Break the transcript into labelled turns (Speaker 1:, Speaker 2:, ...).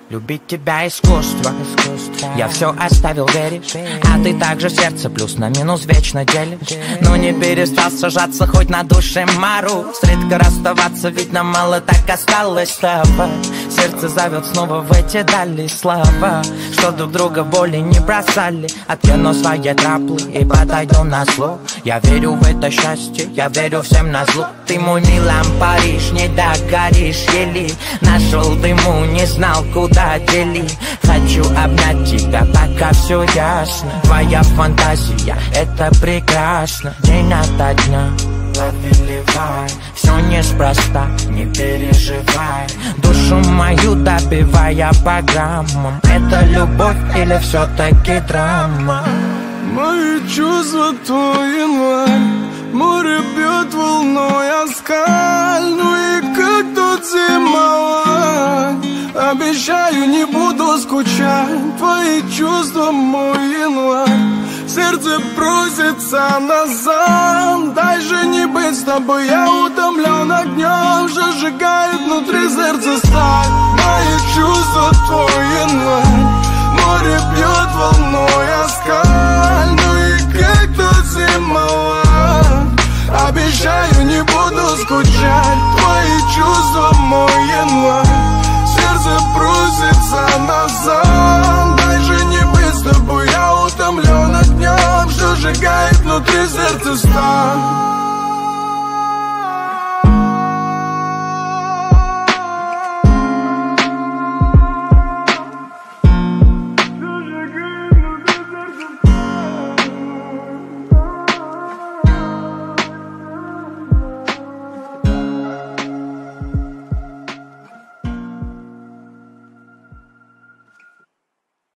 Speaker 1: Любить тебя искусство. Я все оставил, веришь? А ты также сердце плюс на минус вечно делишь. Но не перестал сажаться хоть на душе мороз. Редко расставаться, ведь нам мало так осталось с тобой. Сердце зовет снова в эти дали слова, что друг друга боли не бросали. Откину свои траплы и подойду на зло. Я верю в это счастье, я верю всем на зло. Ты мой Милан Париж, не догоришь еле. Нашел дыму, не знал куда делить. Хочу обнять тебя, пока все ясно. Твоя фантазия, это прекрасно. День ото дня, лови вай. Все неспроста, не переживай. Душу мою добивая по граммам. Это любовь или все-таки драма?
Speaker 2: Мои чувства твой январь. Море бьет волной о скаль. Ну и как тут зимовать? Обещаю, не буду скучать. Твои чувства мой январь. Сердце просится назад. Дай же не быть с тобой. Я утомлен огнем, что сжигает внутри сердца сталь. Мои чувства твой январь. Море бьет волной о скаль. Ну и как тут зимовать? Обещаю, не буду скучать. Твои чувства мой январь. Сердце просится назад. Дай же не быть с тобой. Я утомлен огнем, что сжигает внутри сердца сталь.